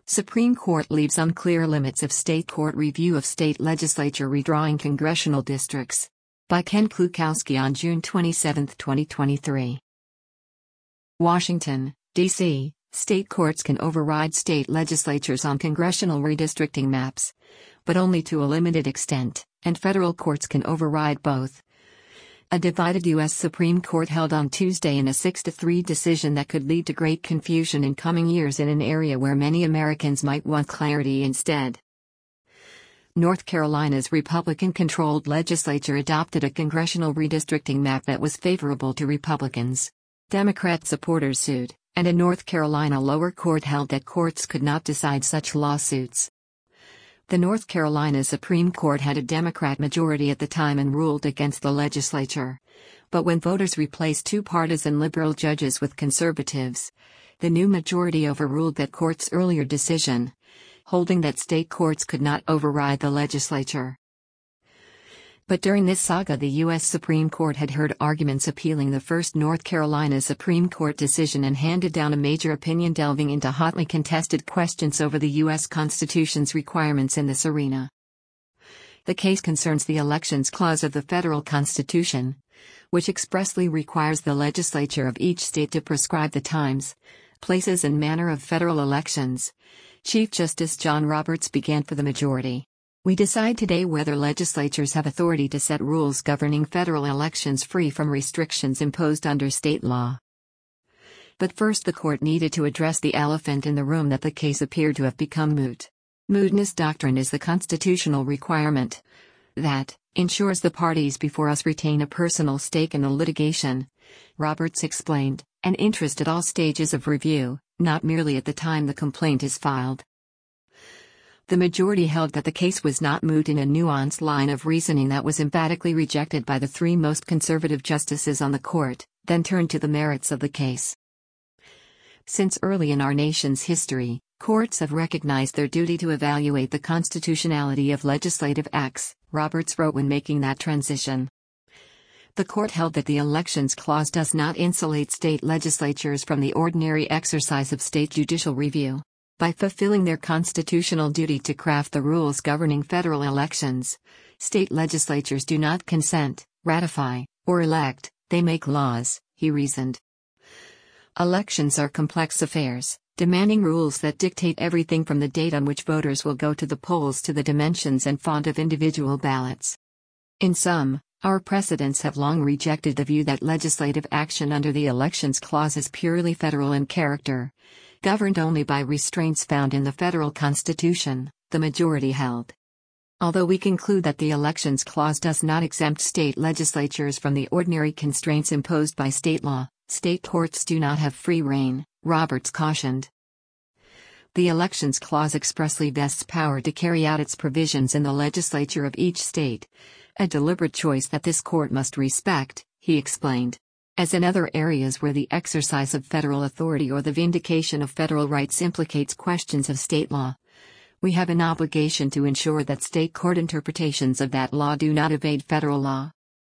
Supreme Court leaves unclear limits of state court review of state legislature redrawing congressional districts. By Ken Klukowski on June 27, 2023. Washington, D.C. State courts can override state legislatures on congressional redistricting maps, but only to a limited extent, and federal courts can override both. A divided U.S. Supreme Court held on Tuesday in a 6-3 decision that could lead to great confusion in coming years in an area where many Americans might want clarity instead. North Carolina's Republican-controlled legislature adopted a congressional redistricting map that was favorable to Republicans. Democrat supporters sued, and a North Carolina lower court held that courts could not decide such lawsuits. The North Carolina Supreme Court had a Democrat majority at the time and ruled against the legislature. But when voters replaced two partisan liberal judges with conservatives, the new majority overruled that court's earlier decision, holding that state courts could not override the legislature. But during this saga, the U.S. Supreme Court had heard arguments appealing the first North Carolina Supreme Court decision and handed down a major opinion delving into hotly contested questions over the U.S. Constitution's requirements in this arena. The case concerns the Elections Clause of the federal Constitution, which expressly requires the legislature of each state to prescribe the times, places and manner of federal elections. Chief Justice John Roberts began for the majority. We decide today whether legislatures have authority to set rules governing federal elections free from restrictions imposed under state law. But first, the court needed to address the elephant in the room that the case appeared to have become moot. Mootness doctrine is the constitutional requirement that ensures the parties before us retain a personal stake in the litigation, Roberts explained, an interest at all stages of review, not merely at the time the complaint is filed. The majority held that the case was not moot in a nuanced line of reasoning that was emphatically rejected by the three most conservative justices on the court, then turned to the merits of the case. Since early in our nation's history, courts have recognized their duty to evaluate the constitutionality of legislative acts, Roberts wrote when making that transition. The court held that the Elections Clause does not insulate state legislatures from the ordinary exercise of state judicial review. By fulfilling their constitutional duty to craft the rules governing federal elections, state legislatures do not consent, ratify, or elect, they make laws, he reasoned. Elections are complex affairs, demanding rules that dictate everything from the date on which voters will go to the polls to the dimensions and font of individual ballots. In sum, our precedents have long rejected the view that legislative action under the Elections Clause is purely federal in character, governed only by restraints found in the federal Constitution, the majority held. Although we conclude that the Elections Clause does not exempt state legislatures from the ordinary constraints imposed by state law, state courts do not have free rein, Roberts cautioned. The Elections Clause expressly vests power to carry out its provisions in the legislature of each state, a deliberate choice that this court must respect, he explained. As in other areas where the exercise of federal authority or the vindication of federal rights implicates questions of state law, we have an obligation to ensure that state court interpretations of that law do not evade federal law.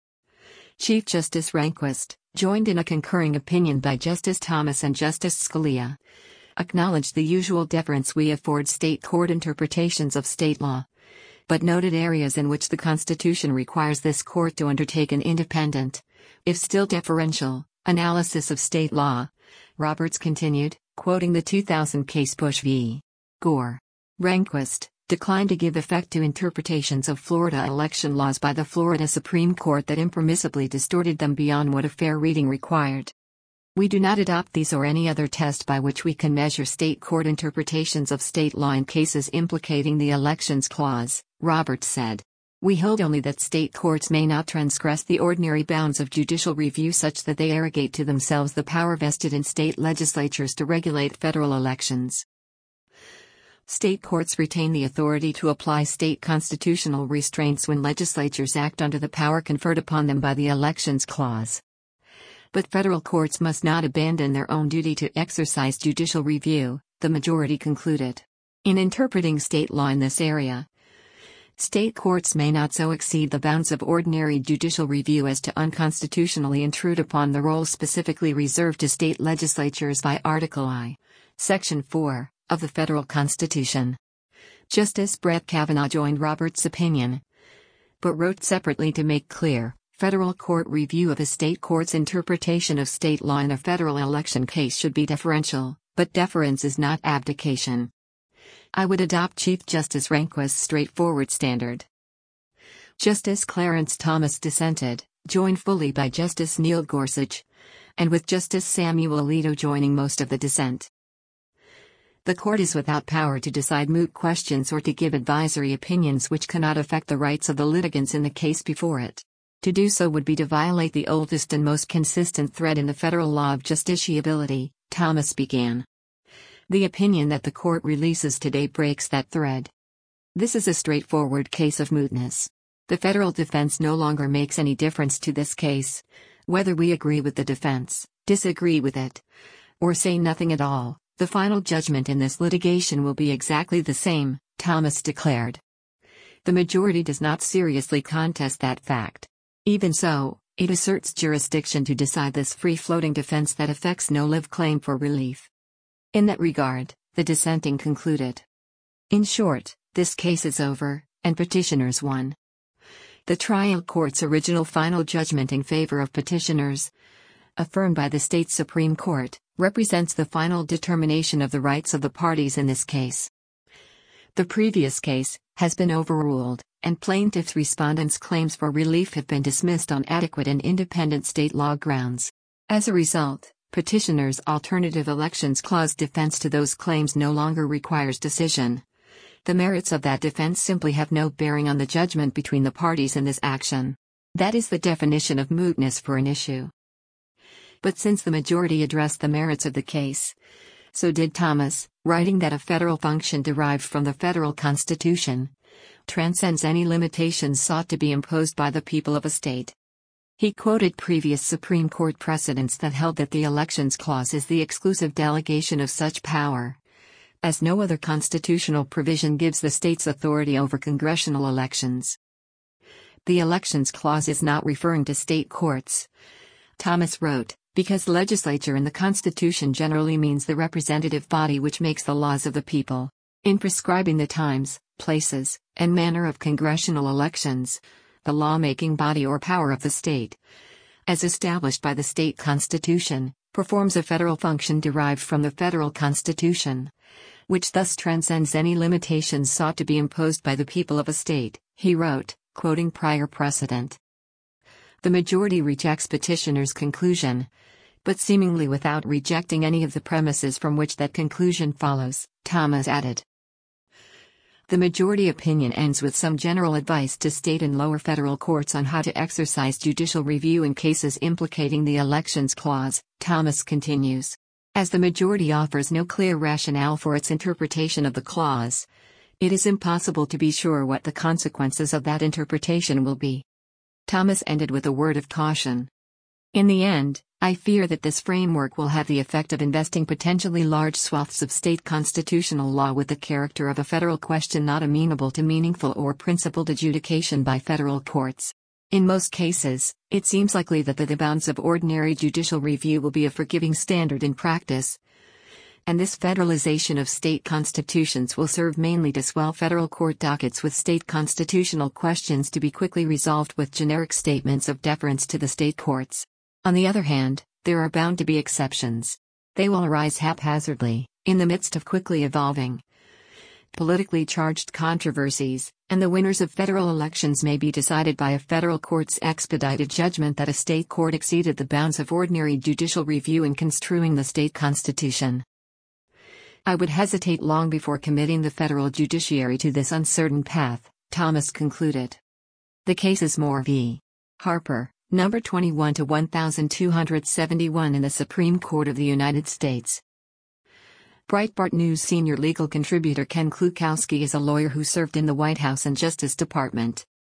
Chief Justice Rehnquist, joined in a concurring opinion by Justice Thomas and Justice Scalia, acknowledged the usual deference we afford state court interpretations of state law, but noted areas in which the Constitution requires this court to undertake an independent, if still deferential, analysis of state law. Roberts continued, quoting the 2000 case Bush v. Gore. Rehnquist declined to give effect to interpretations of Florida election laws by the Florida Supreme Court that impermissibly distorted them beyond what a fair reading required. We do not adopt these or any other test by which we can measure state court interpretations of state law in cases implicating the Elections Clause, Roberts said. We hold only that state courts may not transgress the ordinary bounds of judicial review such that they arrogate to themselves the power vested in state legislatures to regulate federal elections. State courts retain the authority to apply state constitutional restraints when legislatures act under the power conferred upon them by the Elections Clause. But federal courts must not abandon their own duty to exercise judicial review, the majority concluded. In interpreting state law in this area, state courts may not so exceed the bounds of ordinary judicial review as to unconstitutionally intrude upon the role specifically reserved to state legislatures by Article I, Section 4, of the federal Constitution. Justice Brett Kavanaugh joined Roberts' opinion, but wrote separately to make clear, federal court review of a state court's interpretation of state law in a federal election case should be deferential, but deference is not abdication. I would adopt Chief Justice Rehnquist's straightforward standard. Justice Clarence Thomas dissented, joined fully by Justice Neil Gorsuch, and with Justice Samuel Alito joining most of the dissent. The court is without power to decide moot questions or to give advisory opinions which cannot affect the rights of the litigants in the case before it. To do so would be to violate the oldest and most consistent thread in the federal law of justiciability, Thomas began. The opinion that the court releases today breaks that thread. This is a straightforward case of mootness. The federal defense no longer makes any difference to this case. Whether we agree with the defense, disagree with it, or say nothing at all, the final judgment in this litigation will be exactly the same, Thomas declared. The majority does not seriously contest that fact. Even so, it asserts jurisdiction to decide this free-floating defense that affects no live claim for relief. In that regard, the dissenting concluded. In short, this case is over, and petitioners won. The trial court's original final judgment in favor of petitioners, affirmed by the state Supreme Court, represents the final determination of the rights of the parties in this case. The previous case has been overruled, and plaintiffs' respondents' claims for relief have been dismissed on adequate and independent state law grounds. As a result, petitioners' alternative elections clause defense to those claims no longer requires decision. The merits of that defense simply have no bearing on the judgment between the parties in this action. That is the definition of mootness for an issue. But since the majority addressed the merits of the case, so did Thomas, writing that a federal function derived from the federal Constitution transcends any limitations sought to be imposed by the people of a state. He quoted previous Supreme Court precedents that held that the Elections Clause is the exclusive delegation of such power, as no other constitutional provision gives the states authority over congressional elections. The Elections Clause is not referring to state courts, Thomas wrote, because legislature in the Constitution generally means the representative body which makes the laws of the people. In prescribing the times, places, and manner of congressional elections, the lawmaking body or power of the state, as established by the state constitution, performs a federal function derived from the federal Constitution, which thus transcends any limitations sought to be imposed by the people of a state, he wrote, quoting prior precedent. The majority rejects petitioners' conclusion, but seemingly without rejecting any of the premises from which that conclusion follows, Thomas added. The majority opinion ends with some general advice to state and lower federal courts on how to exercise judicial review in cases implicating the Elections Clause, Thomas continues. As the majority offers no clear rationale for its interpretation of the clause, it is impossible to be sure what the consequences of that interpretation will be. Thomas ended with a word of caution. In the end, I fear that this framework will have the effect of investing potentially large swaths of state constitutional law with the character of a federal question not amenable to meaningful or principled adjudication by federal courts. In most cases, it seems likely that the bounds of ordinary judicial review will be a forgiving standard in practice, and this federalization of state constitutions will serve mainly to swell federal court dockets with state constitutional questions to be quickly resolved with generic statements of deference to the state courts. On the other hand, there are bound to be exceptions. They will arise haphazardly, in the midst of quickly evolving, politically charged controversies, and the winners of federal elections may be decided by a federal court's expedited judgment that a state court exceeded the bounds of ordinary judicial review in construing the state constitution. I would hesitate long before committing the federal judiciary to this uncertain path, Thomas concluded. The case is Moore v. Harper, number 21 to 1271 in the Supreme Court of the United States. Breitbart News senior legal contributor Ken Klukowski is a lawyer who served in the White House and Justice Department.